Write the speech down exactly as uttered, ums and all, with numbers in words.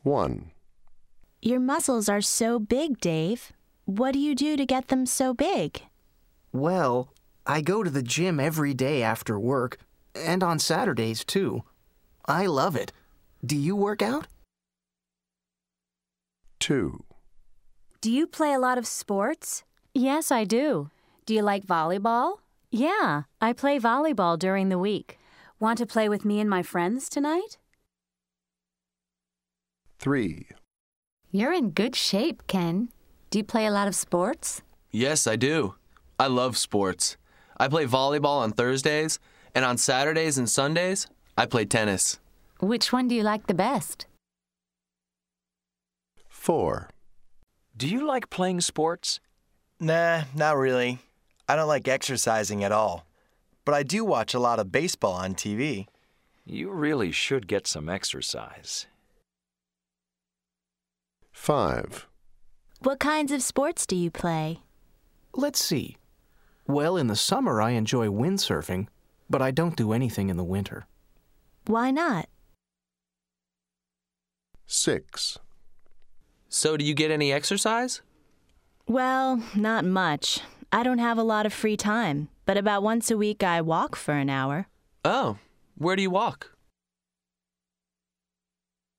one. Your muscles are so big, Dave. What do you do to get them so big? Well, I go to the gym every day after work, and on Saturdays, too. I love it. Do you work out? two. Do you play a lot of sports? Yes, I do. Do you like volleyball? Yeah, I play volleyball during the week. Want to play with me and my friends tonight? three. You're in good shape, Ken. Do you play a lot of sports? Yes, I do. I love sports. I play volleyball on Thursdays, and on Saturdays and Sundays, I play tennis. Which one do you like the best? four. Do you like playing sports? Nah, not really. I don't like exercising at all. But I do watch a lot of baseball on T V. You really should get some exercise. five. What kinds of sports do you play? Let's see. Well, in the summer I enjoy windsurfing, but I don't do anything in the winter. Why not? six. So do you get any exercise? Well, not much. I don't have a lot of free time, but about once a week I walk for an hour. Oh, where do you walk?